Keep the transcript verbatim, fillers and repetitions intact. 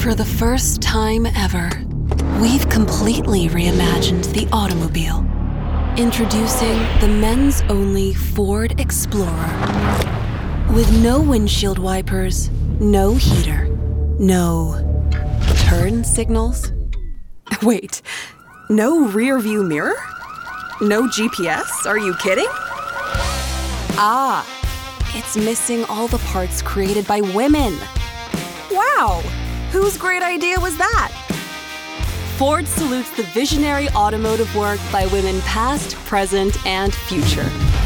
For the first time ever, we've completely reimagined the automobile. Introducing the men's-only Ford Explorer. With no windshield wipers, no heater, no turn signals. Wait, no rear-view mirror? No G P S? Are you kidding? Ah, it's missing all the parts created by women. Wow, whose great idea was that? Ford salutes the visionary automotive work by women past, present, and future.